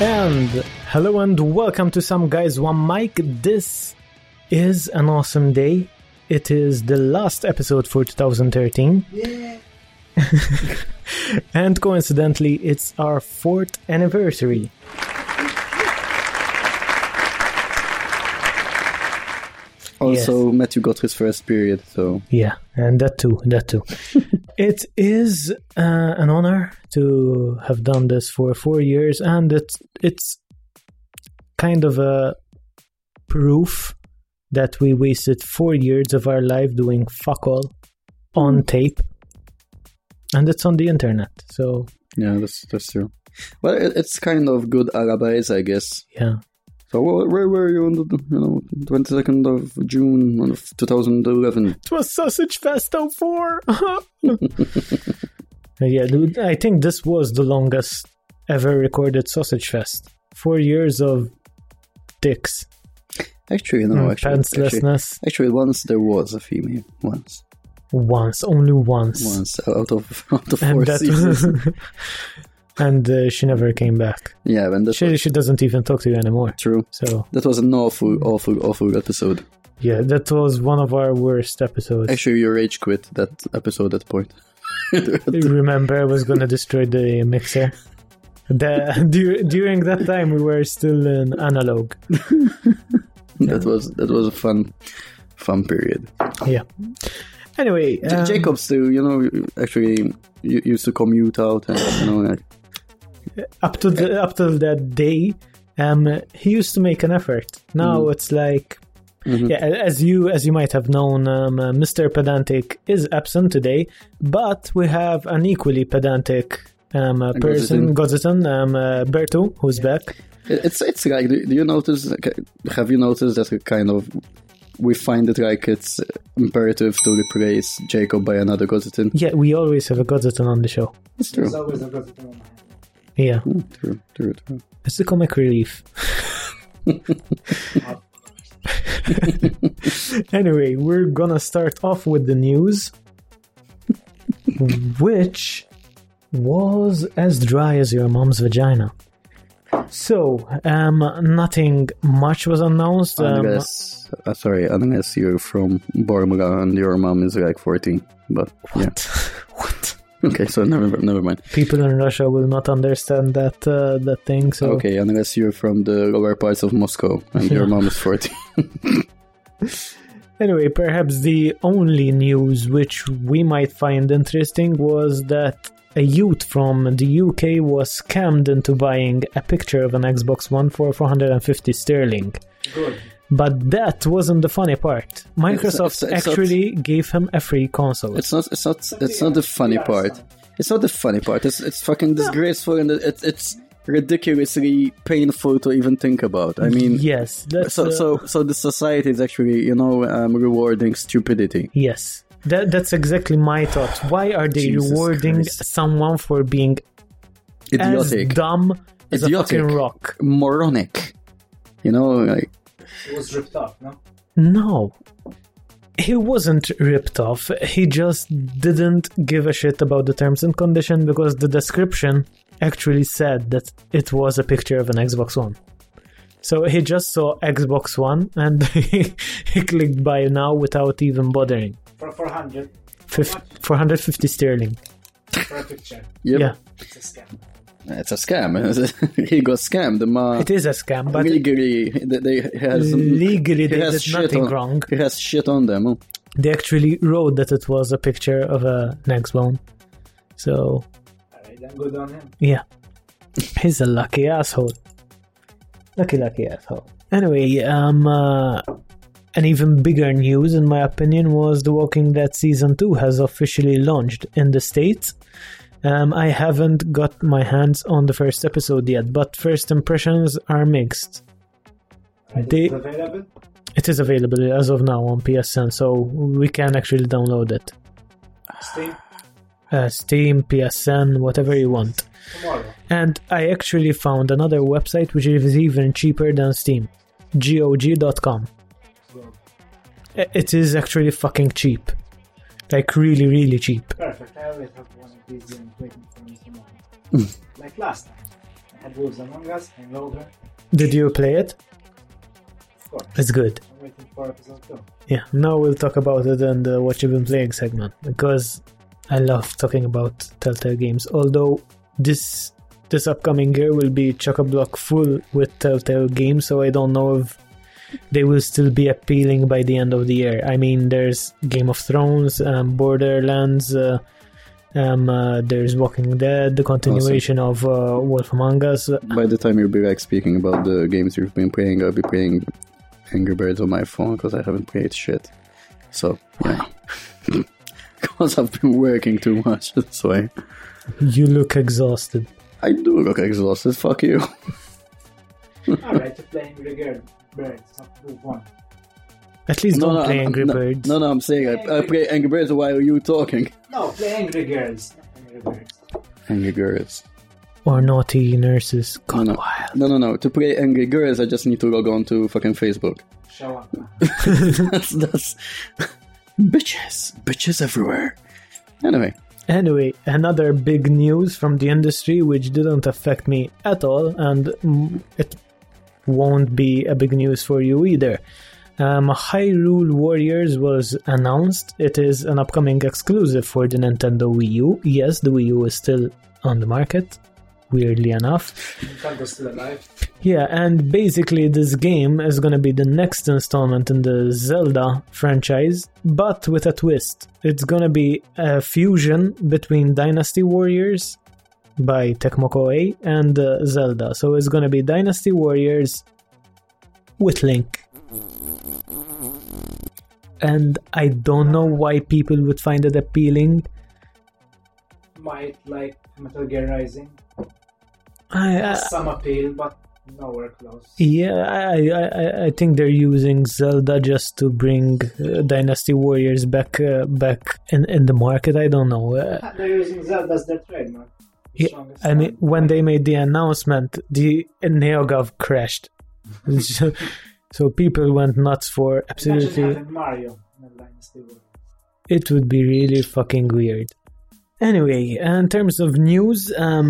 And hello and welcome to Some Guys One Mic. This is an awesome day. It is the last episode for 2013. Yeah. And coincidentally, it's our 4th anniversary. Also, yes. Matthew got his first period, so... Yeah, and that too. It is an honor to have done this for 4 years, and it's kind of a proof that we wasted 4 years of our life doing fuck all on tape, and it's on the internet, so... Yeah, that's true. Well, it's kind of good alibis, I guess. Yeah. So where were you on the 22nd of June of 2011? It was Sausage Fest 04! Yeah, dude, I think this was the longest ever recorded Sausage Fest. 4 years of dicks. Actually, no. Pantslessness. Actually, once there was a female. Once. Only once. Once, out of 4 seasons. And she never came back. Yeah, and she doesn't even talk to you anymore. True. So that was an awful episode. Yeah, that was one of our worst episodes. Actually, you rage quit that episode at point. Remember, I was going to destroy the mixer. During that time, we were still in analog. That was a fun period. Yeah. Anyway, Jacob still, actually used to commute out, and like. Up to that day, he used to make an effort. Now it's like, yeah, as you might have known, Mr. Pedantic is absent today, but we have an equally pedantic person, Goziton, Berto, who's back. It's like, do you notice? Have you noticed that kind of? We find it like it's imperative to replace Jacob by another Goziton. Yeah, we always have a Goziton on the show. It's true. There's always a Goziton on my hand. Yeah. True. It's the comic relief. Anyway, we're gonna start off with the news, which was as dry as your mom's vagina. So, nothing much was announced. Unless you're from Bormla and your mom is like 14. But what? Yeah. What? Okay, so never mind. People in Russia will not understand that thing. So okay, unless you're from the lower parts of Moscow and your mom is 14. Anyway, perhaps the only news which we might find interesting was that a youth from the UK was scammed into buying a picture of an Xbox One for 450 sterling. Good. But that wasn't the funny part. Microsoft actually gave him a free console. It's not the funny part. It's not the funny part. It's fucking disgraceful, and it's ridiculously painful to even think about. I mean, yes. So the society is actually rewarding stupidity. Yes. That's exactly my thought. Why are they rewarding someone for being idiotic, as dumb as a fucking rock? Moronic. Like... He was ripped off, no? No. He wasn't ripped off. He just didn't give a shit about the terms and conditions because the description actually said that it was a picture of an Xbox One. So he just saw Xbox One and he clicked buy now without even bothering. For 400? 450 sterling. For a picture? Yep. Yeah. It's a scam. It's a scam. He got scammed. It is a scam, but legally they did nothing wrong. He has shit on them. They actually wrote that it was a picture of an Xbox. So, alright, then good on him. Yeah, he's a lucky asshole. Lucky asshole. Anyway, an even bigger news, in my opinion, was The Walking Dead Season 2 has officially launched in the States. I haven't got my hands on the first episode yet, but first impressions are mixed. Is it available? It is available as of now on PSN, so we can actually download it. Steam? Steam, PSN, whatever you want. Tomorrow. And I actually found another website which is even cheaper than Steam. GOG.com. It is actually fucking cheap. Like really, really cheap. Perfect. I always have one of these waiting for me tomorrow. Like last time. had Wolves Among Us, Hangover. Did you play it? Of course. It's good. I'm waiting for episode 2. Yeah, now we'll talk about it in the What You've Been Playing segment, because I love talking about Telltale games. Although this upcoming year will be chock-a-block full with Telltale games, so I don't know if they will still be appealing by the end of the year. I mean, there's Game of Thrones, Borderlands, there's Walking Dead, the continuation of Wolf Among Us. By the time you'll be like speaking about the games you've been playing, I'll be playing Angry Birds on my phone because I haven't played shit. So, yeah. Because I've been working too much, that's why. You look exhausted. I do look exhausted, fuck you. Alright, you're playing Angry Birds, not Wolf 1. At least don't play Angry Birds. No, I'm saying I play Angry Birds while you talking. No, play Angry Girls, not Angry Birds. Angry Girls. Or Naughty Nurses Gone No. Wild. No. To play Angry Girls, I just need to log on to fucking Facebook. Show up. That's bitches everywhere. Anyway, another big news from the industry which didn't affect me at all, and it won't be a big news for you either. Hyrule Warriors was announced. It is an upcoming exclusive for the Nintendo Wii U. Yes, the Wii U is still on the market, weirdly enough. Nintendo's still alive. Yeah, and basically this game is going to be the next installment in the Zelda franchise, but with a twist. It's going to be a fusion between Dynasty Warriors by Tecmo Koei and Zelda. So it's going to be Dynasty Warriors with Link. And I don't know why people would find it appealing. Might like Metal Gear Rising. I Some appeal, but nowhere close. Yeah, I think they're using Zelda just to bring Dynasty Warriors back in the market. I don't know. They're using Zelda as their trademark. Yeah, I mean, when they made the announcement, the NeoGAF crashed. So people went nuts for absolutely. Imagine having Mario in Dynasty Warriors. It would be really fucking weird. Anyway, in terms of news,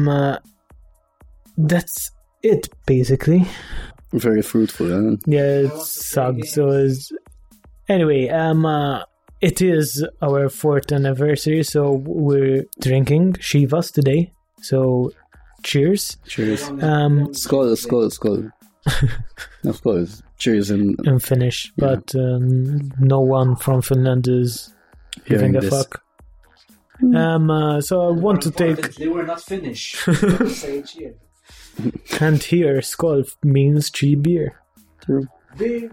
that's it basically. Very fruitful, huh? Yeah, it sucks. So anyway, it is our 4th anniversary, so we're drinking Chivas today. So cheers. Cheers. Skål. Of course. Cheers in Finnish, but no one from Finland is giving a fuck. So I want to take. They were not Finnish. Say cheers. And here, skål means cheap beer. True. Beer.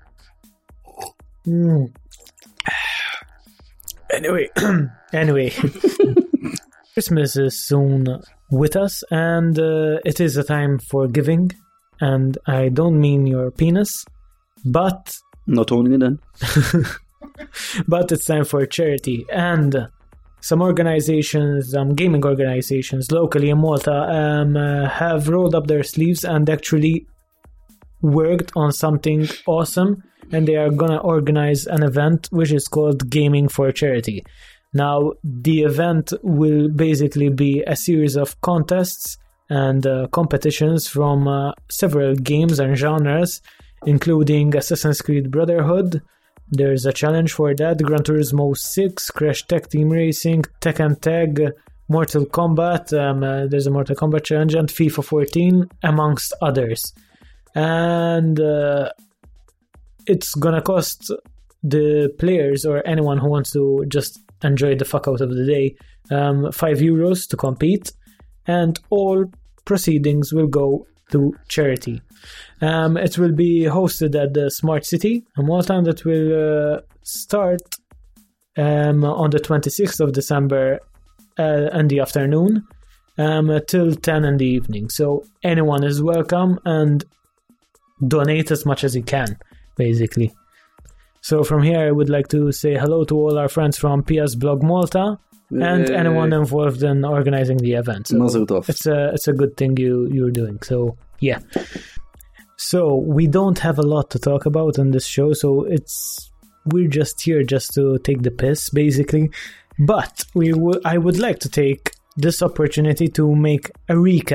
Anyway, Christmas is soon with us, and it is a time for giving. And I don't mean your penis, but not only then. But it's time for charity. And some organizations, gaming organizations locally in Malta, have rolled up their sleeves and actually worked on something awesome. And they are gonna organize an event which is called Gaming for Charity. Now, the event will basically be a series of contests and competitions from several games and genres, including Assassin's Creed Brotherhood. There's a challenge for that, Gran Turismo 6, Crash Tag Team Racing, Tekken Tag, Mortal Kombat, there's a Mortal Kombat challenge, and FIFA 14, amongst others. And it's gonna cost the players or anyone who wants to just enjoy the fuck out of the day €5 to compete, and all proceedings will go to charity. It will be hosted at the Smart City in Malta, and it will start on the 26th of December in the afternoon till 10 in the evening. So anyone is welcome, and donate as much as you can, basically. So from here, I would like to say hello to all our friends from PS Blog Malta and anyone involved in organizing the event. So it's a good thing you're doing. So yeah. So we don't have a lot to talk about in this show, so we're just here just to take the piss, basically. But I would like to take this opportunity to make a recap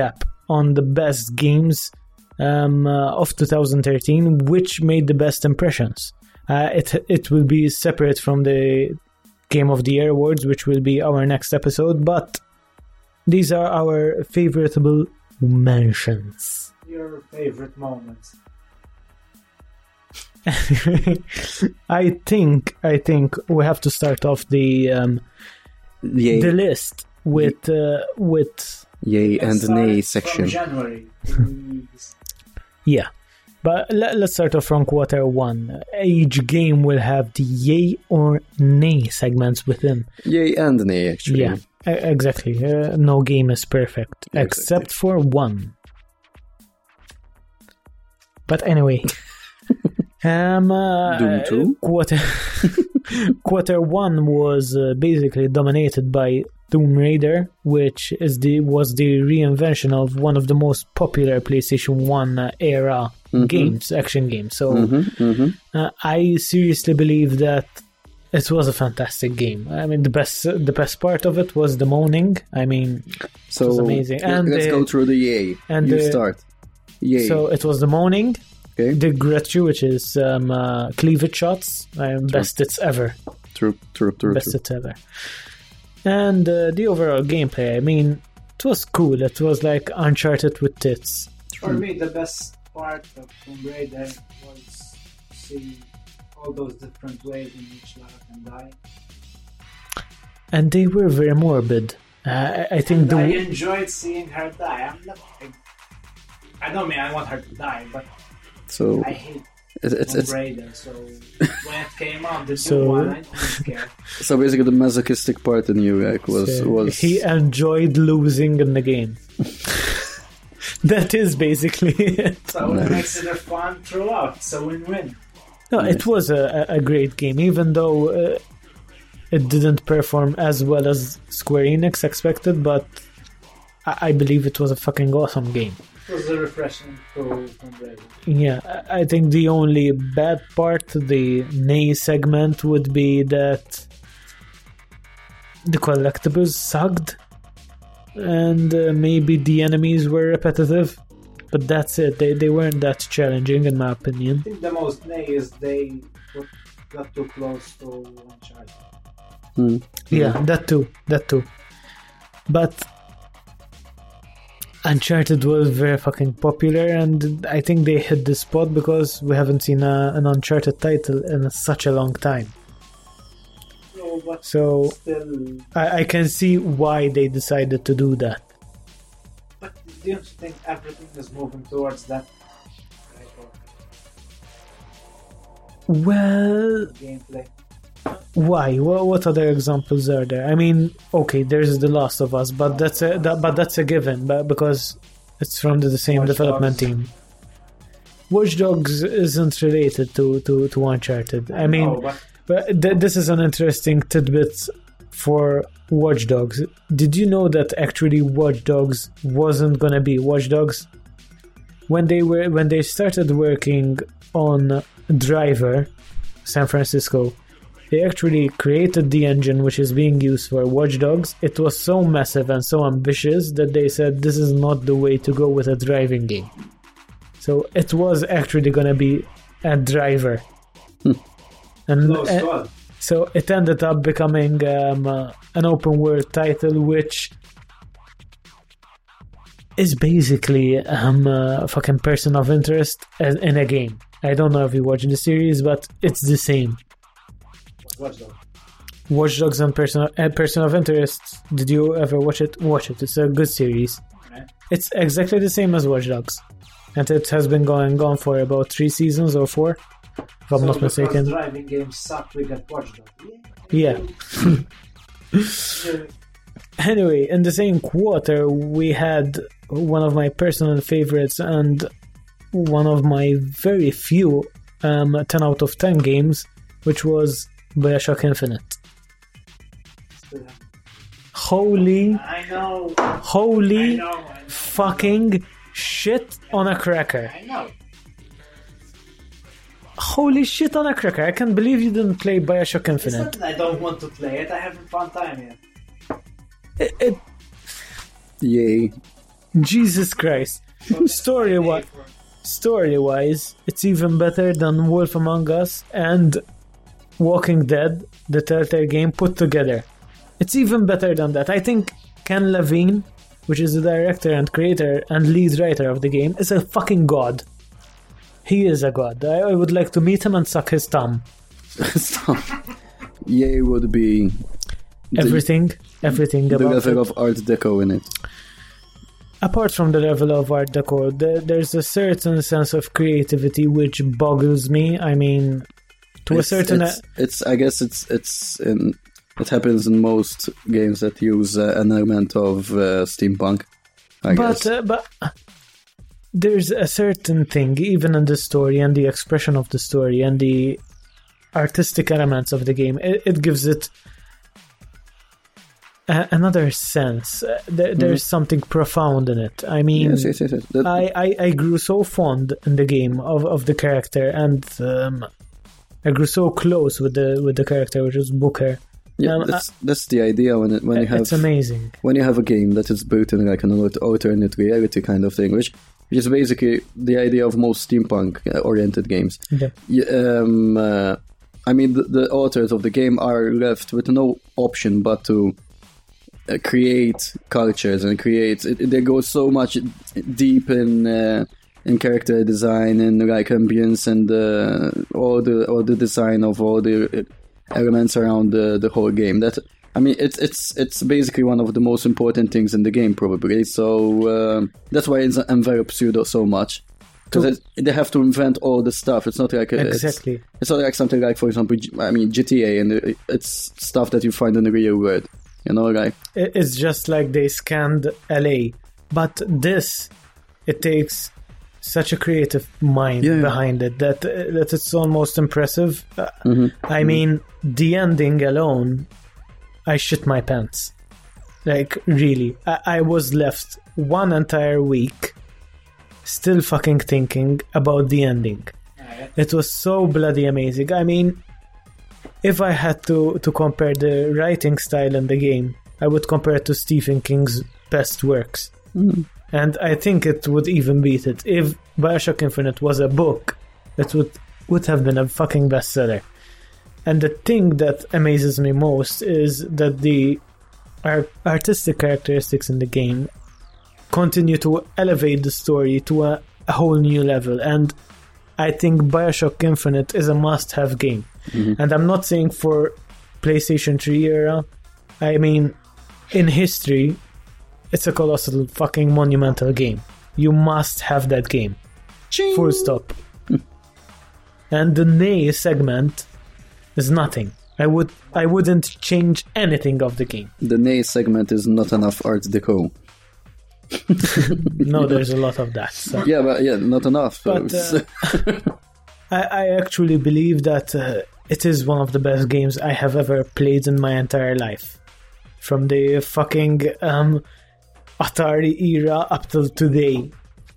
on the best games of 2013, which made the best impressions. It will be separate from the Game of the Year awards, which will be our next episode, but these are our favoriteable mentions. Your favorite moments. I think we have to start off the list with yay and nay From section. January. yeah. But let's start off from quarter one. Each game will have the yay or nay segments within. Yay and nay, actually. Yeah, exactly. No game is perfect, Yeah, except for one. But anyway, Doom 2? Quarter one was basically dominated by Tomb Raider, which was the reinvention of one of the most popular PlayStation 1 era games, action games. So I seriously believe that it was a fantastic game. I mean, the best part of it was the moaning. I mean, So it was amazing. And let's go through the yay. and You the- start. Yay. So it was the moaning, Okay. the Gretchu, which is cleavage shots, best hits ever. True. Best hits ever. And the overall gameplay, I mean, it was cool. It was like Uncharted with tits. For me, the best part of Tomb Raider was seeing all those different ways in which Lara can die. And they were very morbid. I think And I enjoyed seeing her die. I don't mean I want her to die, but So I hate it's Tomb Raider. So when it came out, the So- new one, I was scared. so basically the masochistic part in you, like, was he enjoyed losing in the game. That is basically it. So it makes it a fun throughout. So win-win. No, it was a great game, even though it didn't perform as well as Square Enix expected, but I believe it was a fucking awesome game. It was a refreshing to Tomb Raider. Yeah, I think the only bad part, the nay segment, would be that the collectibles sucked, and maybe the enemies were repetitive, but that's it. They weren't that challenging, in my opinion. I think the most nay is they got too close to Uncharted. Yeah, that too. But Uncharted was very fucking popular, and I think they hit the spot because we haven't seen an Uncharted title in such a long time. No, but So still. I can see why they decided to do that. But do you think everything is moving towards that type of Well, gameplay? why? What other examples are there? I mean, okay, there's The Last of Us, but that's a given, but because it's from the same Watch development Dogs. team. Watch Dogs isn't related to Uncharted. I mean, No, but but this is an interesting tidbit for Watch Dogs. Did you know that actually Watch Dogs wasn't gonna be Watch Dogs? When they started working on Driver, San Francisco, they actually created the engine which is being used for Watch Dogs. It was so massive and so ambitious that they said this is not the way to go with a driving game. So it was actually gonna be a Driver. And close call. so it ended up becoming an open world title, which is basically a fucking person of interest in a game. I don't know if you watch the series, but it's the same. Watch Dogs. Watch Dogs and Person of Interest. Did you ever watch it? Watch it. It's a good series. Right? It's exactly the same as Watch Dogs, and it has been going on for about 3 seasons or 4, if I'm So not because mistaken. driving games suck, we got Watch Dogs. Yeah. Anyway, in the same quarter, we had one of my personal favorites and one of my very few 10 out of 10 games, which was BioShock Infinite. Holy I know. Holy I know. fucking shit on a cracker. I know. Holy shit on a cracker. I can't believe you didn't play BioShock It's Infinite. not that I don't want to play it. I haven't found time yet. It, yay. Jesus Christ. Story-wise, it's even better than Wolf Among Us and Walking Dead, the Telltale game, put together. It's even better than that. I think Ken Levine, which is the director and creator and lead writer of the game, is a fucking god. He is a god. I would like to meet him and suck his thumb. EA would be Everything the about level it. of Art Deco in it. Apart from the level of Art Deco, there's a certain sense of creativity which boggles me. I mean, to a certain... It happens in most games that use an element of steampunk, I guess. But there's a certain thing, even in the story and the expression of the story and the artistic elements of the game, it gives it another sense. There's something profound in it. I mean, yes. I grew so fond in the game of the character, and I grew so close with the character, which is Booker. Yeah, that's the idea when you have... It's amazing. When you have a game that is built in like an alternate reality kind of thing, which is basically the idea of most steampunk-oriented games. Yeah. I mean, the authors of the game are left with no option but to create cultures and they go so much deep in character design and like ambience and all the design of all the elements around the whole game. That, I mean, it's basically one of the most important things in the game, probably. So that's why it envelops you so much, because they have to invent all the stuff. It's not like exactly. It's not like something like, for example, I mean, GTA, and it's stuff that you find in the real world. You know, like it's just like they scanned LA, but it takes such a creative mind behind it that it's almost impressive. I mean, the ending alone, I shit my pants. Like, really. I was left one entire week still fucking thinking about the ending. It was so bloody amazing. I mean, if I had to compare the writing style in the game, I would compare it to Stephen King's best works. And I think it would even beat it. If Bioshock Infinite was a book, it would have been a fucking bestseller. And the thing that amazes me most is that the artistic characteristics in the game continue to elevate the story to a whole new level. And I think Bioshock Infinite is a must-have game. And I'm not saying for PlayStation 3 era. I mean, in history, it's a colossal fucking monumental game. You must have that game. Ching. Full stop. And the Nay segment is nothing. I wouldn't change anything of the game. The Nay segment is not enough Art Deco. No, there's a lot of that. So. Yeah, but not enough. But I actually believe that it is one of the best games I have ever played in my entire life. From the fucking Atari era up till today.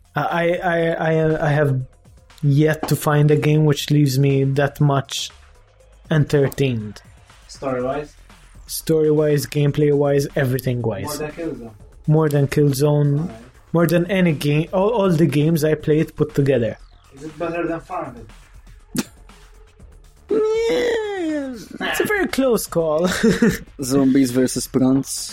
I have yet to find a game which leaves me that much entertained. Story-wise, gameplay-wise, everything-wise. More than Killzone. More than Killzone. Right. More than any game. All the games I played put together. Is it better than Farmville? It's a very close call. Zombies versus plants.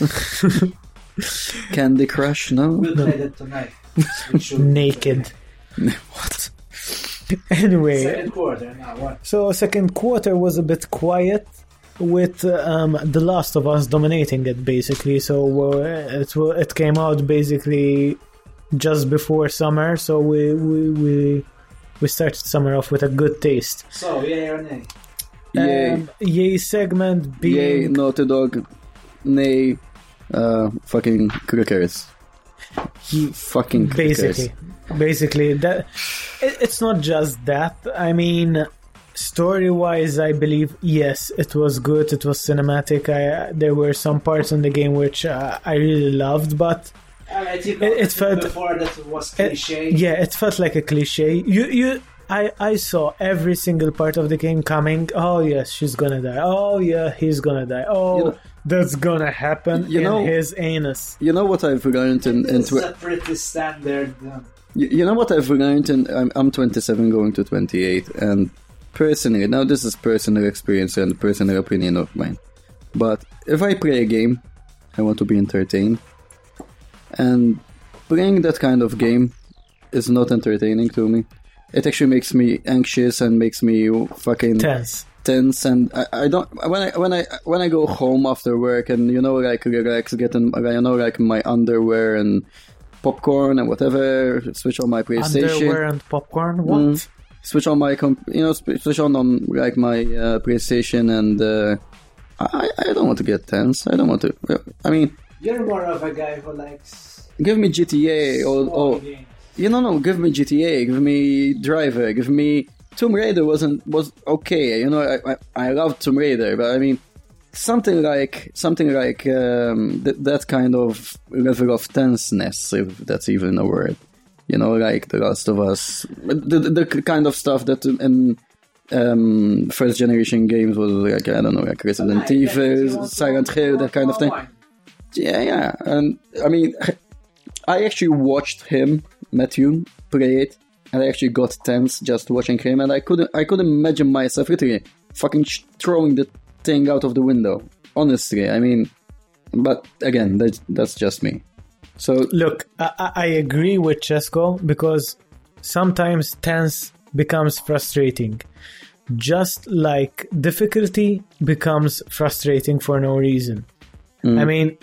Candy Crush, no? We'll play that tonight. Naked. What? Anyway. Second quarter, now what? So second quarter was a bit quiet with The Last of Us dominating it, basically. So it came out basically just before summer, so we started summer off with a good taste. So, yay or nay? Yay. Segment being... Yay, Naughty Dog. Nay, fucking crickets. Fucking crickets. Basically, that it's not just that. I mean, story-wise, I believe, yes, it was good. It was cinematic. There were some parts in the game which I really loved, but it felt before that it was cliche. It felt like a cliche. I saw every single part of the game coming. Oh yes, she's gonna die. Oh yeah, he's gonna die. Oh, that's gonna happen You know- in his anus. You know what I've learned in It's a pretty standard. You know what I've learned, and I'm 27 going to 28, and personally, now this is personal experience and personal opinion of mine, but if I play a game, I want to be entertained, and playing that kind of game is not entertaining to me. It actually makes me anxious and makes me fucking tense, and I don't when I go home after work and like relax, getting like my underwear and popcorn and whatever, switch on my PlayStation. Underwear and popcorn? What? Switch on my switch on like my PlayStation, and I don't want to get tense. I don't want to. I mean, You're more of a guy who likes. give me GTA or games. no, give me GTA, give me Driver, give me Tomb Raider was okay. I love Tomb Raider, but I mean something like that kind of level of tenseness, if that's even a word. Like The Last of Us, the kind of stuff that in first generation games was like, I don't know, like Resident Evil, Silent Hill, that kind of thing. Yeah, and I mean, I actually watched him, Matthew, play it, and I actually got tense just watching him, and I couldn't imagine myself literally fucking throwing the thing out of the window. Honestly, I mean, but again, that's just me. So look, I agree with Chesko because sometimes tense becomes frustrating. Just like difficulty becomes frustrating for no reason. I mean,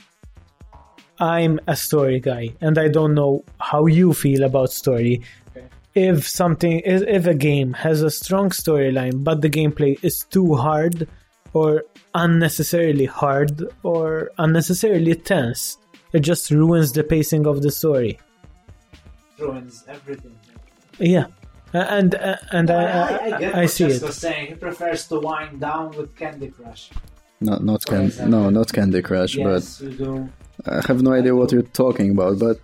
I'm a story guy, and I don't know how you feel about story. Okay. If a game has a strong storyline, but the gameplay is too hard, or unnecessarily hard, or unnecessarily tense, it just ruins the pacing of the story. Ruins everything. Yeah, and I get I what see Chesko's it. saying. He prefers to wind down with Candy Crush. not Candy Crush, Yes, we do. but I have no idea what you're talking about. But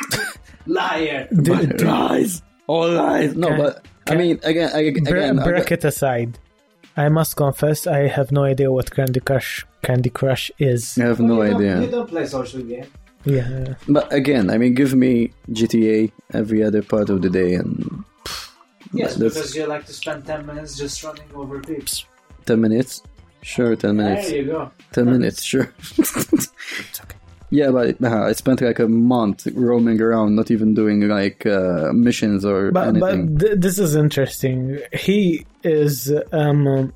Liar. lies, all lies. No, but I mean, again, Bracket aside, I must confess I have no idea what Candy Crush is. I have no You idea. don't play social game. Yeah. But again, I mean, give me GTA every other part of the day, and Yes, that's because you like to spend 10 minutes just running over peeps. 10 minutes. Sure, 10 minutes. There you go. 10 minutes, sure. It's okay. Yeah, but I spent like a month roaming around, not even doing like missions or anything. But this is interesting. He is a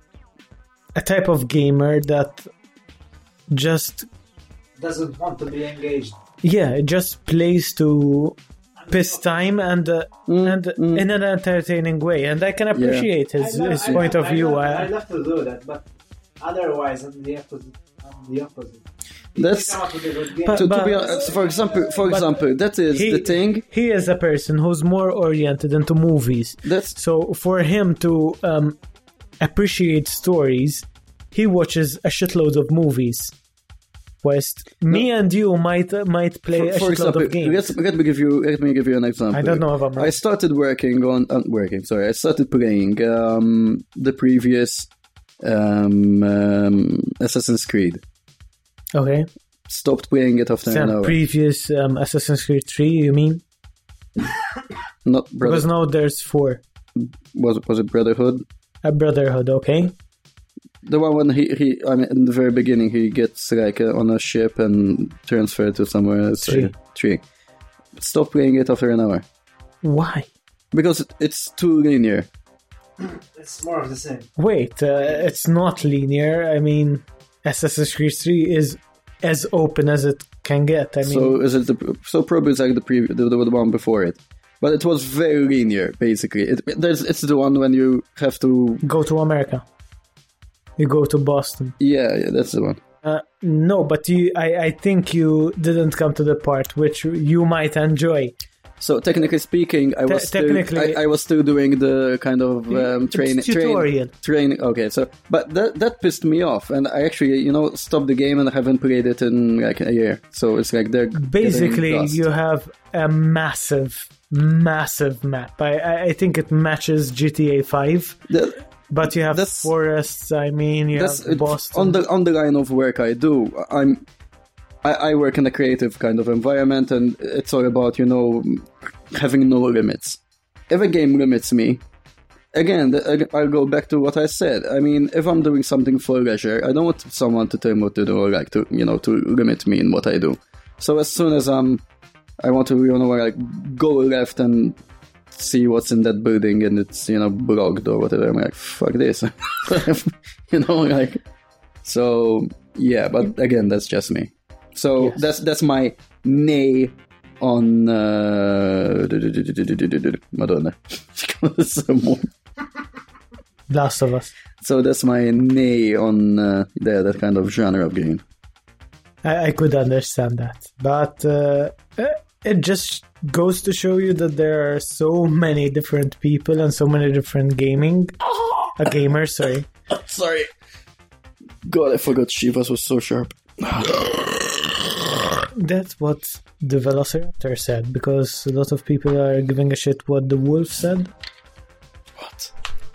type of gamer that just Doesn't want to be engaged. just plays to piss time and in an entertaining way, and I can appreciate his point of view. I love to do that, but otherwise, I'm the opposite. That's You come up with a good game. But- to be honest, for example, that is the thing. He is a person who's more oriented into movies. That's So for him to appreciate stories, he watches a shitload of movies. Whilst me and you might play a for shitload example. of games. Let me give you an example. I don't know if I'm right. I started I started playing the previous Assassin's Creed. Okay. Stopped playing it after an Sam, hour. previous Assassin's Creed 3, you mean? Not Because now there's 4. was it Brotherhood? A Brotherhood, okay? The one when he I mean, in the very beginning, he gets like on a ship and transferred to somewhere else. 3. Stop playing it after an hour Why? because it's too linear. It's more of the same. Wait, it's not linear. I mean, Assassin's Creed 3 is as open as it can get. I mean, So is it probably it's like the one before it, but it was very linear basically. It's the one when you have to go to America. You go to Boston. yeah, that's the one. No, but I think you didn't come to the part which you might enjoy. So technically speaking, I was still doing the kind of tutorial. training. Okay, so but that pissed me off, and I actually stopped the game and I haven't played it in like a year. So it's like they're Basically, getting lost. you have a massive map. I think it matches GTA 5. But you have That's- forests. I mean, you have Boston. on the line of work I do. I work in a creative kind of environment, and it's all about, having no limits. If a game limits me, again, I'll go back to what I said. I mean, if I'm doing something for leisure, I don't want someone to tell me what to do, or to limit me in what I do. So as soon as I want to, go left and see what's in that building, and it's, blocked or whatever, I'm like, fuck this. So, yeah, but again, that's just me. So Yes. that's my nay on Madonna. Last of Us. So that's my nay on that kind of genre of game. I could understand that, but it just goes to show you that there are so many different people and so many different gamers. Sorry. Sorry. God, I forgot Shivas was so sharp. That's what the Velociraptor said, because a lot of people are giving a shit what the wolf said. What?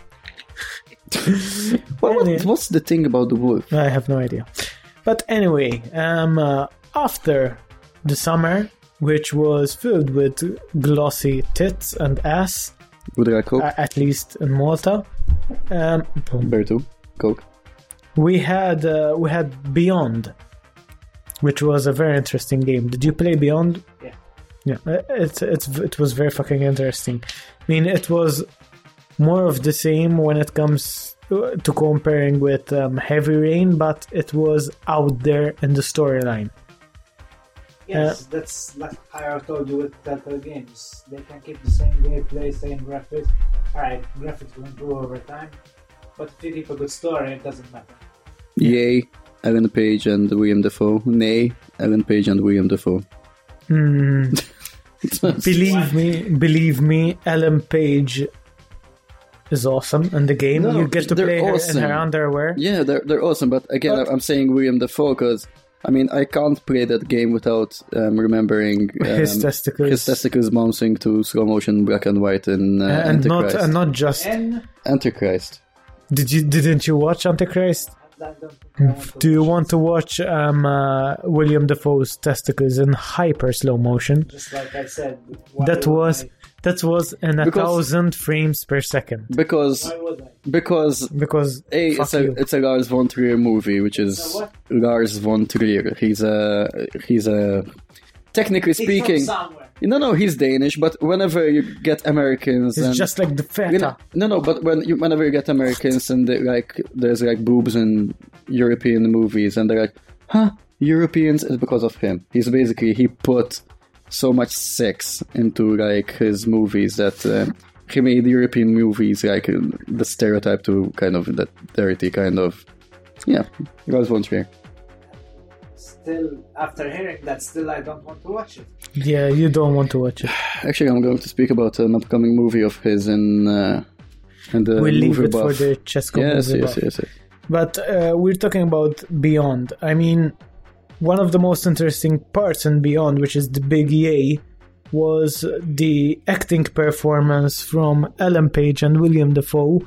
Anyway. What's the thing about the wolf? I have no idea. But anyway, after the summer, which was filled with glossy tits and ass, Would I Coke? at least in Malta, Bertu? Coke? we had Beyond, which was a very interesting game. Did you play Beyond? Yeah. Yeah, it was very fucking interesting. I mean, it was more of the same when it comes to comparing with Heavy Rain, but it was out there in the storyline. Yes, that's like I told you with Telltale games. They can keep the same gameplay, same graphics. Alright, graphics will improve over time, but if you keep a good story, it doesn't matter. Yay, Ellen Page and William Dafoe. Nay, Ellen Page and William Dafoe. Believe me, Ellen Page is awesome in the game. No, you get to they're play her awesome. in her underwear. Yeah, they're awesome, but again, But- I'm saying William Dafoe because, I mean, I can't play that game without remembering His testicles. his testicles bouncing to slow motion black and white in and Antichrist. not just. And Antichrist. Didn't you watch Antichrist? I don't think I want to Do you watch want to watch William Dafoe's testicles in hyper slow motion? it. Just like I said, That was in Because- 1,000 frames per second. Because Why would I? because Because fuck you. it's a Lars von Trier movie, which is It's a what? Lars von Trier. He's a technically He's speaking. from somewhere. No, he's Danish, but whenever you get Americans, It's and, just like the feta. but whenever you get Americans and there's boobs in European movies, and they're like, huh, Europeans, is because of him. He put so much sex into his movies that he made European movies the stereotype to kind of that dirty kind of, Lars von Trier. Still, after hearing that, still I don't want to watch it. Yeah, you don't want to watch it. Actually, I'm going to speak about an upcoming movie of his in the We'll leave movie it for buff. the Chesco Yes. movie buff. But we're talking about Beyond. I mean, one of the most interesting parts in Beyond, which is the big yay, was the acting performance from Ellen Page and William Dafoe,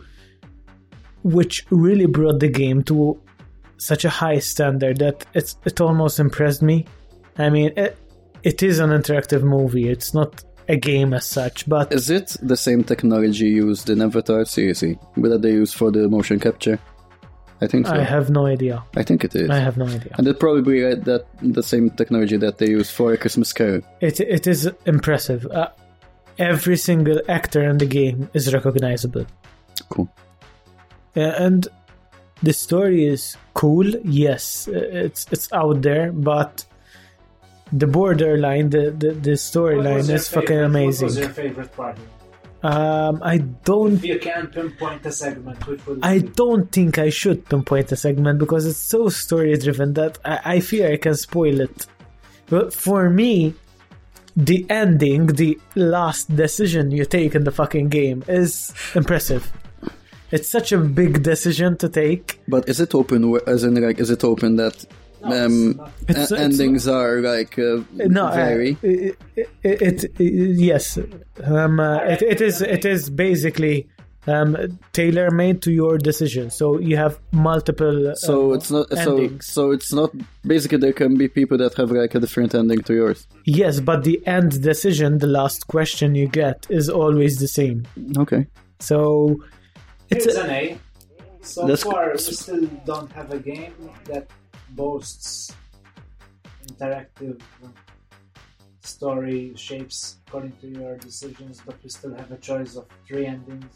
which really brought the game to such a high standard that it almost impressed me. I mean, it is an interactive movie. It's not a game as such, but Is it the same technology used in Avatar? Seriously, that they use for the motion capture? I think so. I have no idea. I think it is. I have no idea. And it probably that the same technology that they use for A Christmas Carol. It is impressive. Every single actor in the game is recognizable. Cool. And the story is cool. Yes, it's out there, but the borderline, the What was storyline your is fucking favorite- amazing. What was your favorite part? I don't. If you can pinpoint a segment, which would it I be? don't think I should pinpoint a segment because it's so story driven that I fear I can spoil it. But for me, the ending, the last decision you take in the fucking game is impressive. It's such a big decision to take. But is it open? As in, is it open that No, it's not. It's- endings are No, vary? yes. It is basically tailor-made to your decision. So you have multiple So it's not endings. so it's not basically there can be people that have like a different ending to yours. Yes, but the end decision, the last question you get, is always the same. Okay. So it's Here's an A. So That's- far, we still don't have a game that boasts interactive story shapes according to your decisions, but we still have a choice of 3 endings.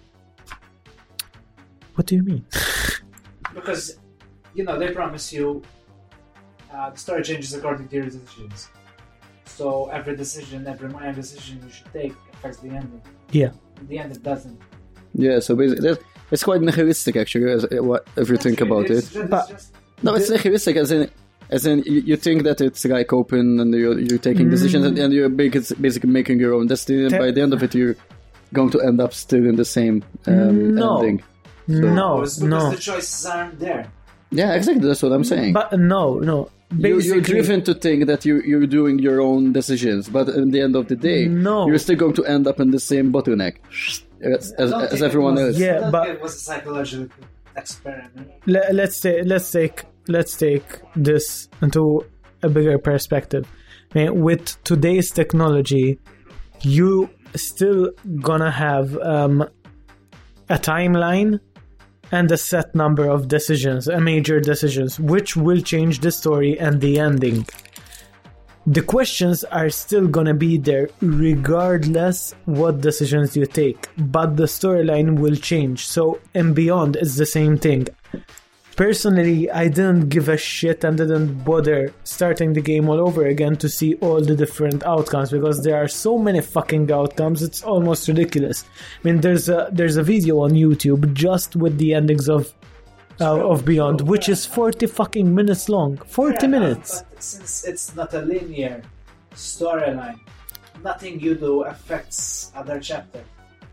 what do you mean? Because, they promise you the story changes according to your decisions. So every minor decision you should take affects the ending. Yeah. In the end, it doesn't. Yeah, so basically it's quite nihilistic actually if you think about it. No, it's nihilistic as in you think that it's like open and you're taking decisions and you're basically making your own destiny, and by the end of it you're going to end up still in the same ending. No, Because no. the choices aren't there. Yeah, exactly. That's what I'm saying. But no. You're Basically, driven to think that you're doing your own decisions, but at the end of the day, No. you're still going to end up in the same bottleneck as everyone else. Yeah, I don't but- think it was a psychological experiment. let's take this into a bigger perspective. I mean, with today's technology, you still gonna have a timeline and a set number of decisions, major decisions, which will change the story and the ending. The questions are still gonna be there regardless what decisions you take, but the storyline will change. So and beyond, it's the same thing. Personally, I didn't give a shit and didn't bother starting the game all over again to see all the different outcomes, because there are so many fucking outcomes, it's almost ridiculous. I mean, there's a video on YouTube just with the endings of Beyond, which is 40 fucking minutes long. 40 minutes. But since it's not a linear storyline, nothing you do affects other chapter.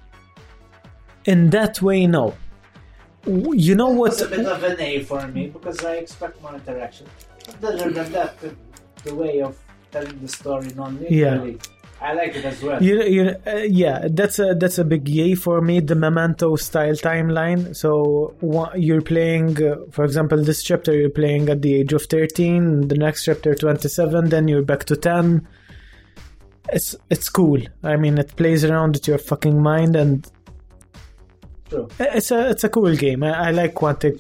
In that way, no. You know what? It's a bit of an A for me because I expect more interaction. But other than that, the way of telling the story non-linearly, I like it as well. Yeah, that's a big yay for me. The Memento style timeline. So you're playing, for example, this chapter you're playing at the age of 13. The next chapter 27. Then you're back to 10. It's cool. I mean, it plays around with your fucking mind, and True. it's a cool game. I like Quantic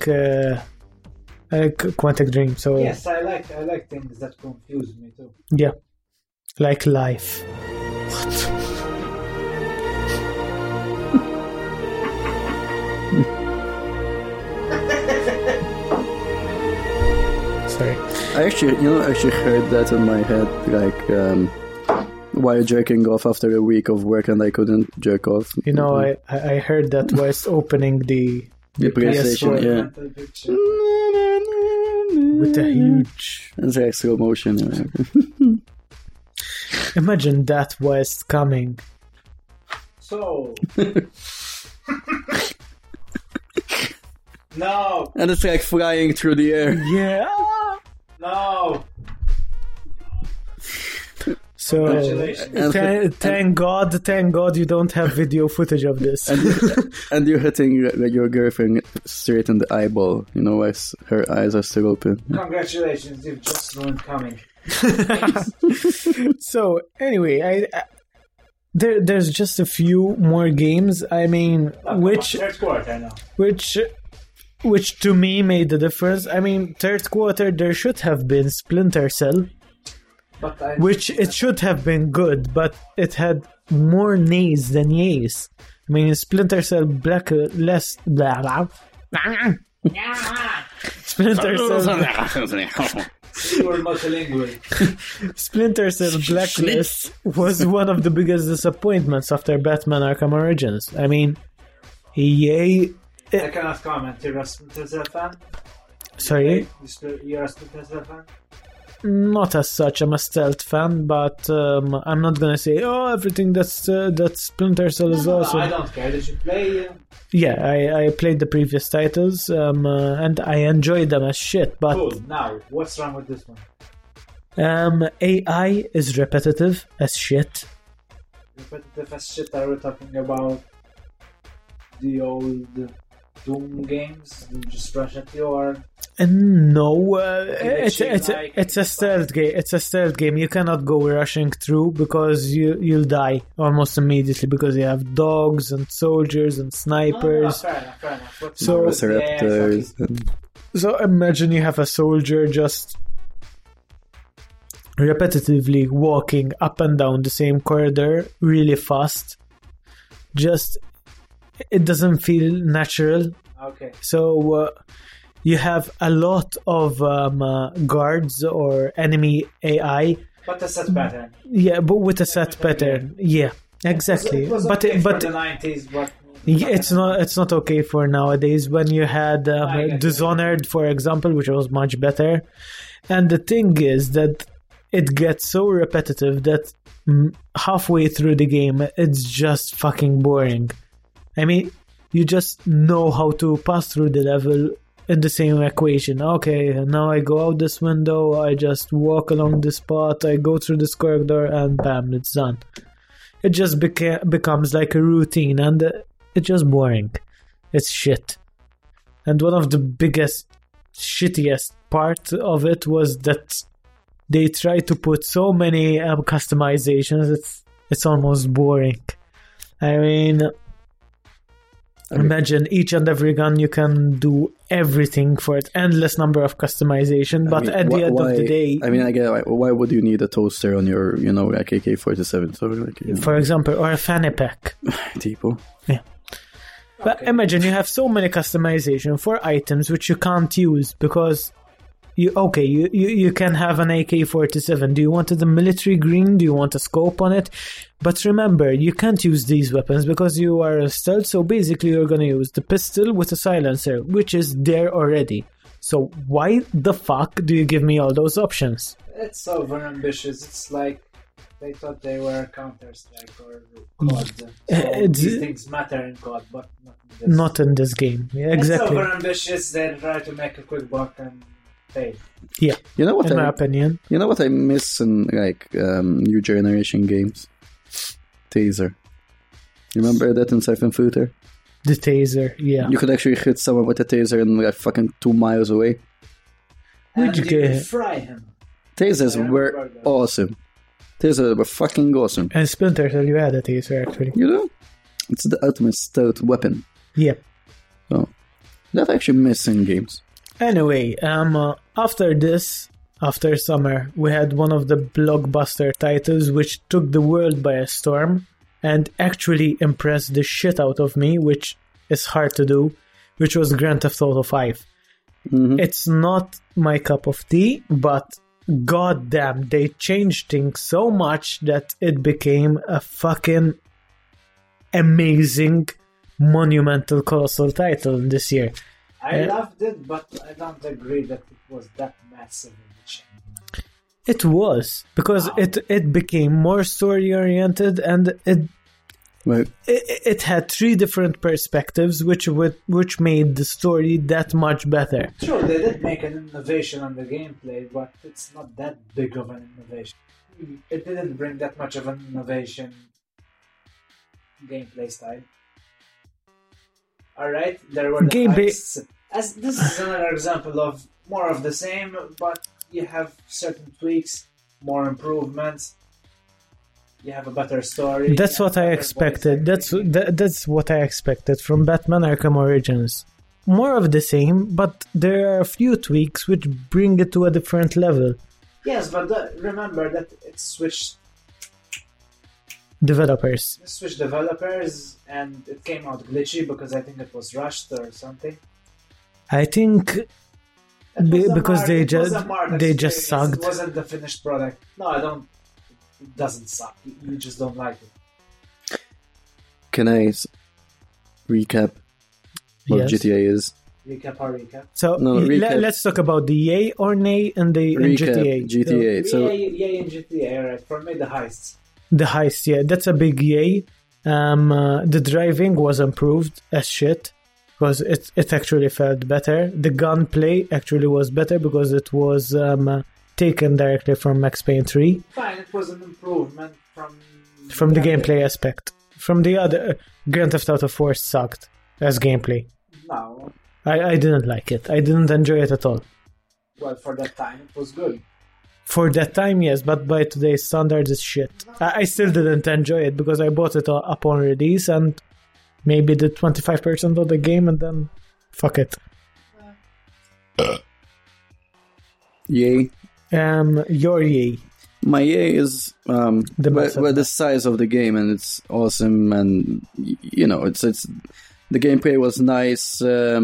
Dream. So Yes, I like things that confuse me too. yeah, like life. Sorry. I actually heard that in my head, like while jerking off after a week of work, and I couldn't jerk off. You know, I heard that whilst opening the PlayStation, PS4 yeah. Mental picture. with a huge. It's like slow motion. Imagine that whilst coming. So. No, And it's like flying through the air. Yeah. no. So Congratulations. thank God you don't have video footage of this. And you're hitting your girlfriend straight in the eyeball, as her eyes are still open. Congratulations, you've just ruined coming. So anyway, there's just a few more games. I mean, Third quarter now. which to me made the difference. I mean, third quarter there should have been Splinter Cell, But which it should have been good, but it had more nays than yays. I mean, Splinter Cell less blah blah. Splinter Cell you were multilingual. Splinter Cell Blacklist was one of the biggest disappointments after Batman Arkham Origins. I mean, yay. I cannot comment. You're a Splinter Cell fan? Sorry? You're a Splinter Cell fan? Not as such. I'm a stealth fan, but I'm not gonna say, everything that Splinter Cell is awesome. I don't care. Did you play? Yeah, I played the previous titles, and I enjoyed them as shit, but Cool. Now, what's wrong with this one? AI is repetitive as shit. Repetitive as shit. Are we talking about the old Doom games? You just rush at you, or No, Glitchy it's a stealth game. It's a stealth game. You cannot go rushing through because you'll die almost immediately because you have dogs and soldiers and snipers. Fair enough. What's So- what's the AI Velociraptors. fucking- So imagine you have a soldier just repetitively walking up and down the same corridor really fast. Just it doesn't feel natural. Okay. So you have a lot of guards or enemy AI. But the set pattern. Yeah, but with a set pattern. Yeah, exactly. It was But okay but for the 90s, but it's not okay for nowadays when you had I get Dishonored, for example, which was much better. And the thing is that it gets so repetitive that halfway through the game it's just fucking boring. I mean, you just know how to pass through the level in the same equation. Okay, now I go out this window, I just walk along this path, I go through this corridor, and bam, it's done. It just becomes like a routine, and it's just boring. It's shit. And one of the biggest, shittiest part of it was that they tried to put so many customizations. It's almost boring. I mean, imagine each and every gun you can do everything for it, endless number of customization. But at the end of the day, I mean, I get why would you need a toaster on your, like AK-47? So like, for example, or a fanny pack. tipo. But Okay. imagine you have so many customization for items which you can't use because you can have an AK-47. Do you want it a military green? Do you want a scope on it? But remember, you can't use these weapons because you are a stealth, so basically you're going to use the pistol with a silencer, which is there already. So why the fuck do you give me all those options? It's over ambitious. It's like they thought they were Counter-Strike or COD. So It's- these things matter in COD, but not in this. Not in this game. Yeah, exactly. It's over ambitious. They try to make a quick buck and fail. Yeah, You know what in my I opinion. you know what I miss in like new generation games? Taser. You remember that in Siphon Footer? The taser, yeah. You could actually hit someone with a taser and like fucking 2 miles away. And Which you game? fry him. Tasers I were remember that. awesome. Tasers were fucking awesome. And Splinter Cell, you had a taser actually. You know? It's the ultimate stealth weapon. Yeah. So, that I actually miss in games. Anyway, after summer, we had one of the blockbuster titles which took the world by a storm and actually impressed the shit out of me, which is hard to do, which was Grand Theft Auto 5. Mhm. It's not my cup of tea, but goddamn, they changed things so much that it became a fucking amazing, monumental, colossal title this year. I Yeah. loved it, but I don't agree that it was that massive of a change. It was because Wow. it became more story oriented and Right. it had 3 different perspectives which made the story that much better. Sure, they did make an innovation on the gameplay, but it's not that big of an innovation. It didn't bring that much of an innovation gameplay style. Alright, there were the Gameplay- heists. As this is another example of more of the same, but you have certain tweaks, more improvements. You have a better story. That's you what have I better expected. voice acting. That's what I expected from Batman Arkham Origins. More of the same, but there are a few tweaks which bring it to a different level. Yes, but remember that it switched Developers. developers and it came out glitchy because I think it was rushed or something. I think It was a because mark- they it was just a mark they just experience. sucked. It wasn't the finished product. No, I don't. It doesn't suck. You just don't like it. Can I recap what Yes. GTA is? Recap or recap. So No, recap. let's talk about the yay or nay in Recap GTA. GTA. So Yay in GTA, right? For me, the heists. The heist, yeah, that's a big yay. The driving was improved as shit because it actually felt better. The gunplay actually was better because it was taken directly from Max Payne 3 Fine, it was an improvement from from the gameplay aspect. From the other, Grand Theft Auto 4 sucked. as gameplay. No. I didn't like it. I didn't enjoy it at all. Well, for that time, it was good. For that time, yes, but by today's standards, it's shit. I still didn't enjoy it because I bought it upon release and maybe did 25% of the game and then fuck it. Yay. Your yay. My yay is the size of the game, and it's awesome, and it's the gameplay was nice.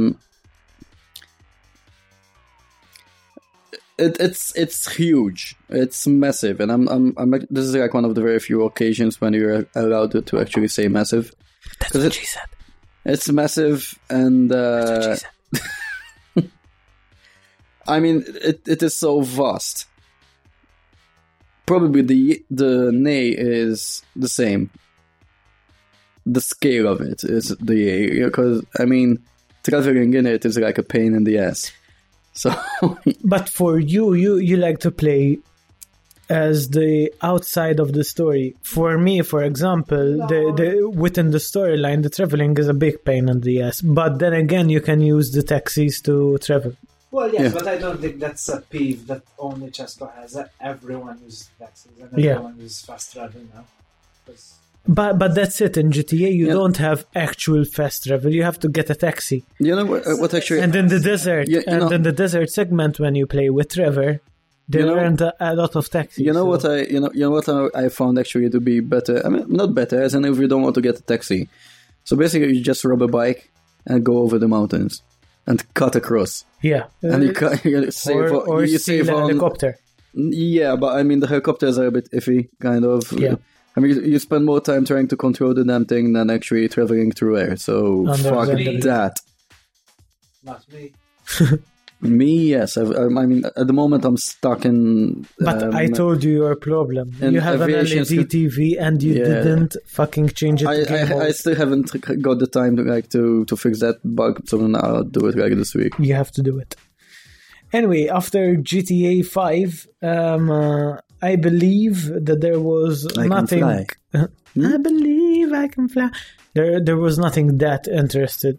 It's huge. It's massive, and I'm this is like one of the very few occasions when you're allowed to actually say massive. That's what she said. It's massive, and That's what she said. I mean, it is so vast. Probably the nay is the same. The scale of it is the yay, because I mean, traveling in it is like a pain in the ass. So, but for you like to play as the outside of the story. For me, for example, the within the storyline, the traveling is a big pain in the ass. But then again, you can use the taxis to travel. Well, yes, but I don't think that's a peeve that only Chesco has. Everyone uses taxis and everyone uses fast travel now. But that's it. In GTA, you don't have actual fast travel. You have to get a taxi. You know what actually... And in the desert, in the desert segment, when you play with Trevor, there aren't a lot of taxis. What I found actually to be better. I mean, not better, as in if you don't want to get a taxi. So basically, you just rob a bike and go over the mountains and cut across. Yeah, and you save or you steal a helicopter. Yeah, but I mean the helicopters are a bit iffy, kind of. Yeah. I mean, you spend more time trying to control the damn thing than actually traveling through air. So fuck that. Not me. Me, yes. I mean, at the moment I'm stuck in... But I told you your problem. You have an LED TV and you didn't fucking change it to I still haven't got the time to fix that bug, so now I'll do it this week. You have to do it. Anyway, after GTA 5, I believe that there was nothing... I believe I can fly. There was nothing that interesting.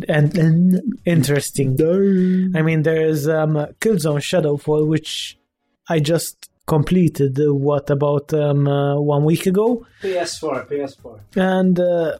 I mean, there's Killzone Shadowfall, which I just completed, about 1 week ago. PS4. And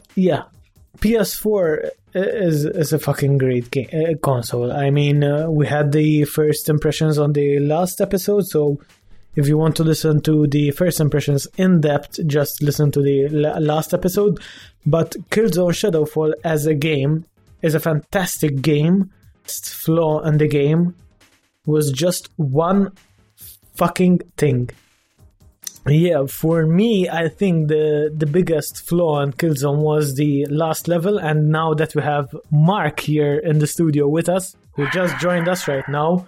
PS4 is a fucking great game console. I mean, we had the first impressions on the last episode, so if you want to listen to the first impressions in depth, just listen to the last episode. But Killzone Shadowfall as a game is a fantastic game. Flaw in the game was just one fucking thing. Yeah, for me, I think the biggest flaw in Killzone was the last level, and now that we have Mark here in the studio with us, who just joined us right now,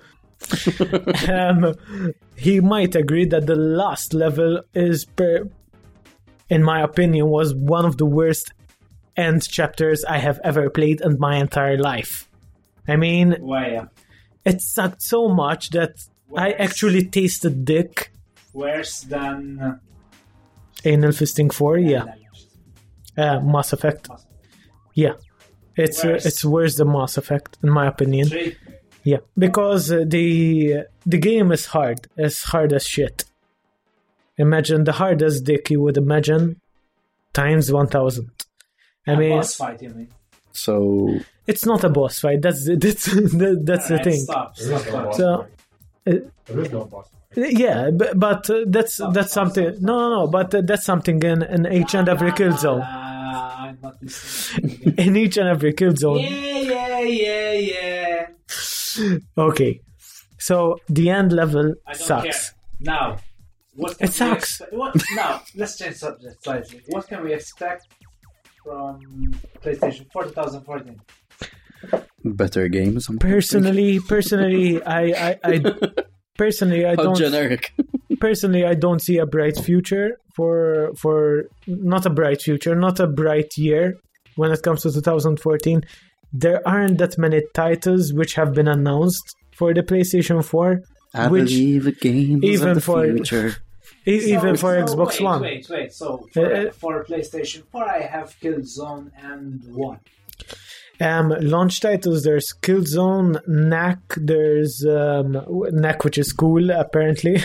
he might agree that the last level is, in my opinion, was one of the worst end chapters I have ever played in my entire life. I mean, it sucked so much that I actually tasted dick. Worse than Anal Fisting 4, Mass Effect. Yeah, it's worse than Mass Effect in my opinion. 3. Yeah, because the game is hard. It's hard as shit. Imagine the hardest dick you would imagine times 1000. I mean, boss fight, you mean? So it's not a boss fight. That's the thing. Stop. So there is no boss fight. Yeah, but that's something. No, but that's something in each and every kill zone. I'm not listening. In each and every kill zone. Yeah. Okay, so the end level sucks. Care. Now, what can it sucks. Now, let's change subject slightly. What can we expect from PlayStation 4 2014? Better games. Personally, I don't. Generic. Personally, I don't see a bright future for not a bright future, not a bright year when it comes to 2014. There aren't that many titles which have been announced for the PlayStation 4. I believe a game even of the for future. Even for Xbox One. Wait. So for PlayStation 4, I have Killzone and 1. Launch titles, there's Killzone, Knack, there's Knack, which is cool, apparently.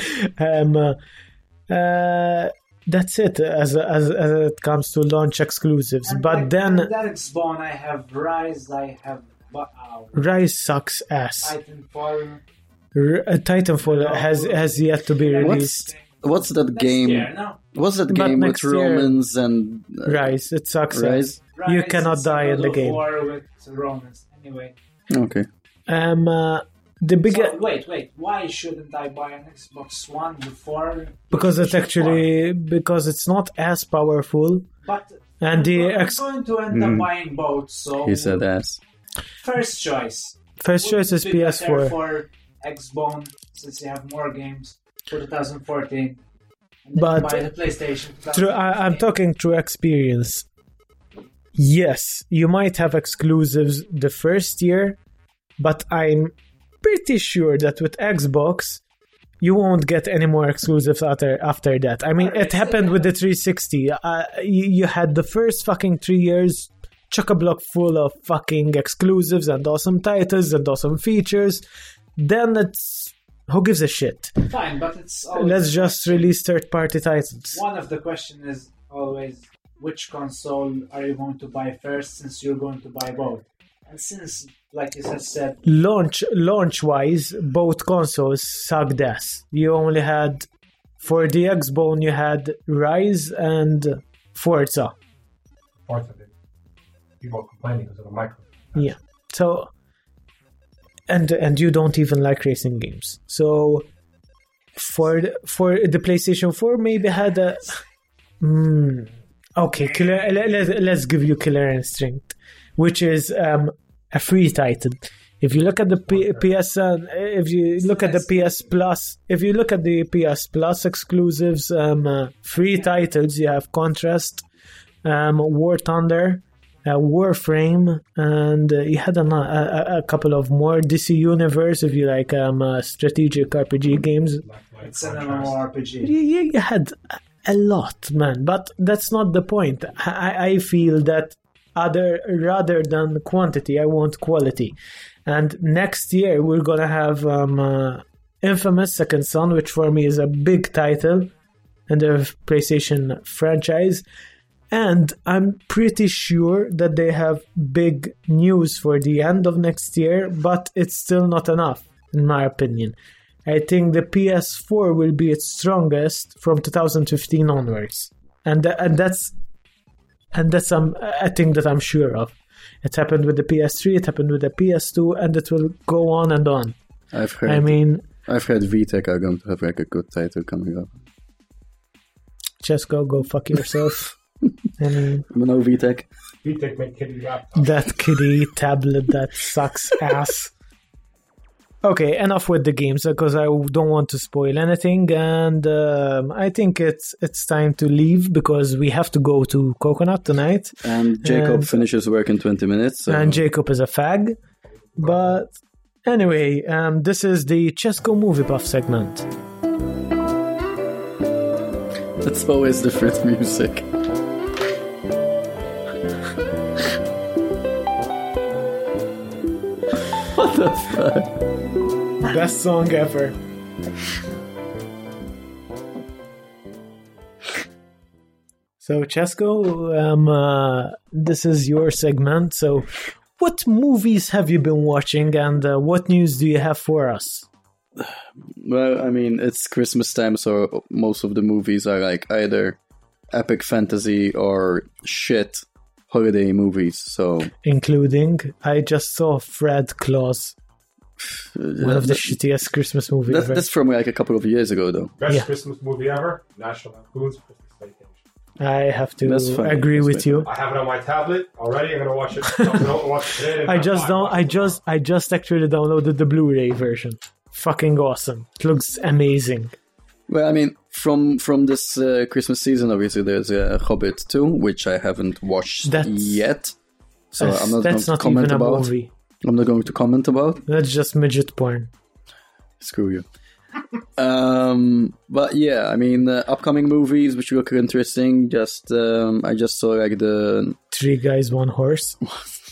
That's it as it comes to launch exclusives. And but then that Xbox, I have Rise, I have Rise sucks ass. Titanfall. Titanfall has yet to be released. What's that game? What's that game with Romans and Rise? It sucks. Rise? You cannot die in the game. War with Romans. Anyway. Okay. The bigger. So, wait. Why shouldn't I buy an Xbox One before? Because it's not as powerful. But and I'm going to end up buying both. So he said ass. First choice. First choice is PS4. For Xbone, since you have more games for 2014. But buy the PlayStation. I'm talking through experience. Yes, you might have exclusives the first year, but I'm pretty sure that with Xbox, you won't get any more exclusives after that. I mean, it happened with the 360. You had the first fucking 3 years chock-a-block full of fucking exclusives and awesome titles and awesome features. Then it's... Who gives a shit? Fine, but it's let's just release third-party titles. One of the questions is always, which console are you going to buy first, since you're going to buy both? And since, like you said... Launch-wise, both consoles sucked ass. You only had... For the Xbone, you had Rise and Forza. Forza did. People are complaining because of the micro. Yeah. So... And you don't even like racing games. So for the PlayStation 4 maybe had a okay, let's give you Killer Instinct, which is a free title. If you look at the PS if you look at the PS Plus, exclusives, free titles, you have Contrast, War Thunder, Warframe, and you had a couple of more. DC Universe, if you like strategic RPG games. It's an MMORPG. You had a lot, man, but that's not the point. I feel that rather than quantity, I want quality. And next year we're gonna have Infamous Second Son, which for me is a big title in the PlayStation franchise. And I'm pretty sure that they have big news for the end of next year, but it's still not enough, in my opinion. I think the PS4 will be its strongest from 2015 onwards. And that's a thing that I'm sure of. It happened with the PS3, it happened with the PS2, and it will go on and on. I've heard VTech are going to have like a good title coming up. Just go fuck yourself. I mean, no VTech. VTech made kiddie laptop. That kiddie tablet that sucks ass. Okay, enough with the games because I don't want to spoil anything, and I think it's time to leave because we have to go to Coconut tonight. And Jacob finishes work in 20 minutes. So. And Jacob is a fag. But anyway, this is the Chesco Movie Buff segment. That's always different music. What the fuck? Best song ever. So, Chesco, this is your segment. So, what movies have you been watching and what news do you have for us? Well, I mean, it's Christmas time, so most of the movies are like either epic fantasy or shit holiday movies, so... Including, I just saw Fred Claus. One of the shittiest Christmas movies ever. That's from like a couple of years ago, though. Best Christmas movie ever, National Lampoon's Christmas Vacation. I have to agree with you. I have it on my tablet already. I'm gonna watch it. I'm gonna watch it today. I just actually downloaded the Blu-ray version. Fucking awesome. It looks amazing. Well, I mean, from this Christmas season, obviously, there's Hobbit 2, which I haven't watched yet. So I'm not going to comment about. Movie. I'm not going to comment about. That's just midget porn. Screw you. But yeah, I mean, upcoming movies which look interesting. I just saw like the 3 Guys, 1 Horse.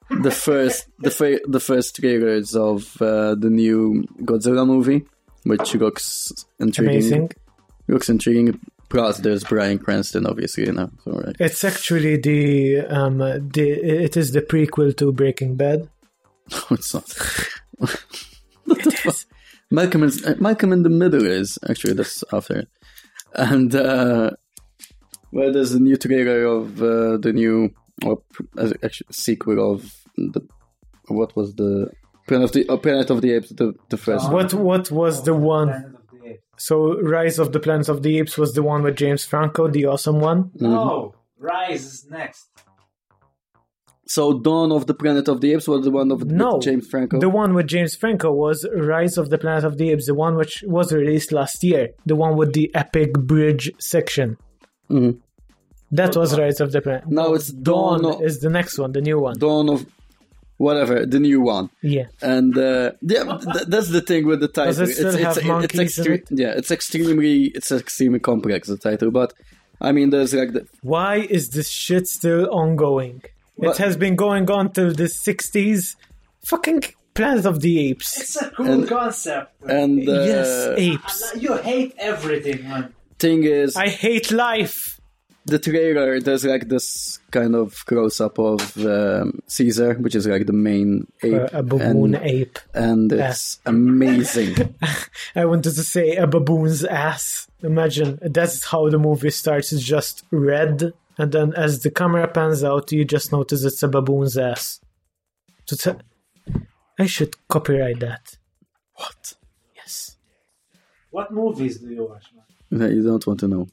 the first trailers of the new Godzilla movie, which looks intriguing. Amazing. Looks intriguing. Plus, there's Bryan Cranston, obviously, So, right. It's actually it is the prequel to Breaking Bad. No, it's not. It is. Malcolm in the Middle is actually that's after it. And there's a new trailer of the new actually sequel of what was the Planet of the Apes, the first. What was the one? Planet of the Apes. So Rise of the Planet of the Apes was the one with James Franco, the awesome one. No, Rise is next. So Dawn of the Planet of the Apes was the one with James Franco? The one with James Franco was Rise of the Planet of the Apes, the one which was released last year. The one with the epic bridge section. Mm-hmm. That was Rise of the Planet. No, it's Dawn is the next one, the new one. Dawn of whatever, the new one. Yeah. And that's the thing with the title. Does it still have monkeys in it? Yeah, it's extremely complex, the title, but I mean there's like why is this shit still ongoing? It has been going on till the 60s. Fucking Planet of the Apes. It's a cool concept. And yes, apes. You hate everything, man. Thing is, I hate life. The trailer, there's like this kind of close-up of Caesar, which is like the main ape. A baboon ape. And it's amazing. I wanted to say a baboon's ass. Imagine, that's how the movie starts. It's just red. And then as the camera pans out, you just notice it's a baboon's ass. So I should copyright that. What? Yes. What movies do you watch, man? No, you don't want to know.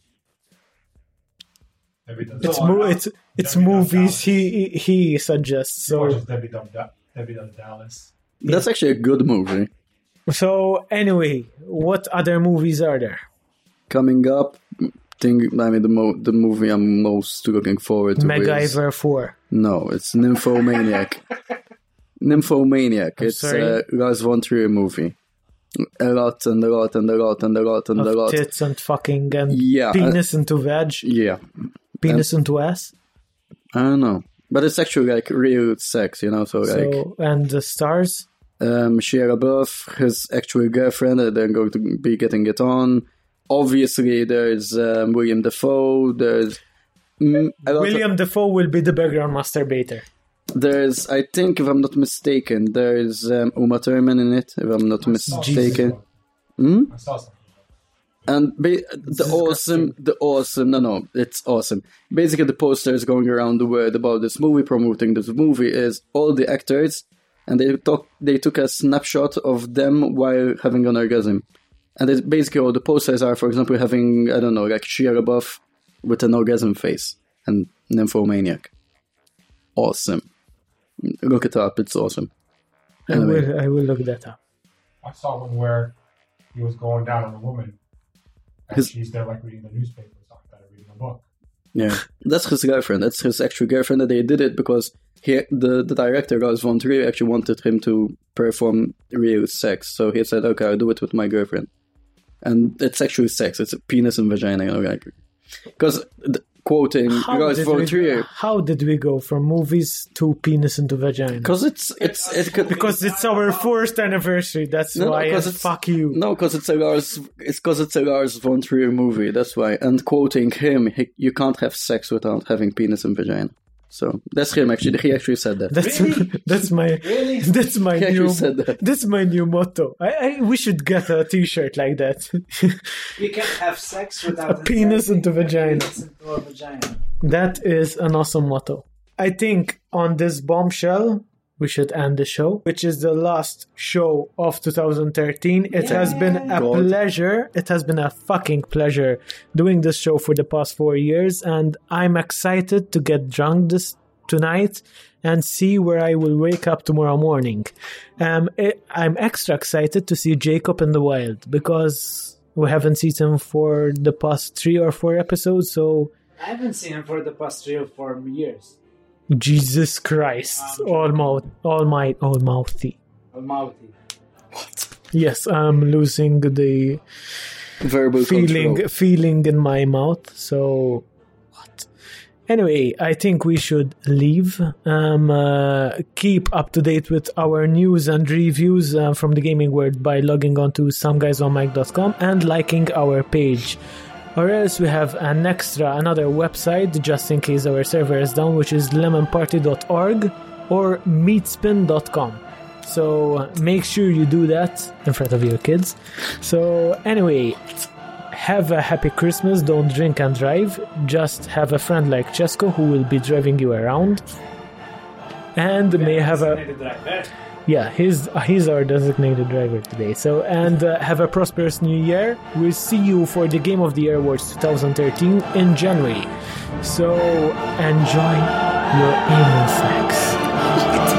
It's movies he suggests. So watches Debbie Does Dallas. That's actually a good movie. So anyway, what other movies are there? Coming up, the movie I'm most looking forward to MacGyver 4. No, it's Nymphomaniac. Nymphomaniac. It's a Lars von Trier movie. A lot and a lot and a lot and a lot and a lot. Tits and fucking and penis into veg. Yeah. Penis into ass. I don't know, but it's actually like real sex, So and the stars. Shia LaBeouf, his actual girlfriend. They're going to be getting it on. Obviously, there's William Dafoe. There's William Dafoe will be the background masturbator. There's, I think, if I'm not mistaken, there's Uma Thurman in it. If I'm not mistaken. I saw something. And it's awesome. Basically, the posters going around the world about this movie, promoting this movie, is all the actors, and they took a snapshot of them while having an orgasm. And it's basically all the posters are, for example, having, I don't know, like Shia LaBeouf with an orgasm face and Nymphomaniac. Awesome. Look it up, it's awesome. Anyway. I will look that up. I saw one where he was going down on a woman. And she's there like reading the newspaper or something like that, or reading a book. Yeah, that's his girlfriend. That's his actual girlfriend. That they did it because the director, Lars von Trier, actually wanted him to perform real sex. So he said, okay, I'll do it with my girlfriend. And it's actually sex. It's a penis and vagina. Because, quoting Lars von Trier... How did we go from movies to penis into vagina? Because it's our 4th anniversary. That's why. Fuck you. No, because it's a Lars von Trier movie. That's why. And quoting him, you can't have sex without having penis and vagina. So that's him. Actually, he actually said that. That's my new motto. We should get a T-shirt like that. You can't have sex without a penis into vagina. Into a vagina. That is an awesome motto. I think on this bombshell, we should end the show, which is the last show of 2013. It has been a pleasure. It has been a fucking pleasure doing this show for the past 4 years, and I'm excited to get drunk tonight and see where I will wake up tomorrow morning. I'm extra excited to see Jacob in the wild because we haven't seen him for the past 3 or 4 episodes, so... I haven't seen him for the past 3 or 4 years. Jesus Christ, almighty. Almighty. What? Yes, I'm losing the verbal feeling in my mouth. So, what? Anyway, I think we should leave. Keep up to date with our news and reviews from the gaming world by logging on to someguysonmic.com and liking our page. Or else we have another website just in case our server is down, which is lemonparty.org or meatspin.com. So make sure you do that in front of your kids. So anyway, have a happy Christmas. Don't drink and drive. Just have a friend like Chesko who will be driving you around. And may have a... Yeah, he's our designated driver today. So, and have a prosperous new year. We'll see you for the Game of the Year Awards 2013 in January. So, enjoy your evening snacks.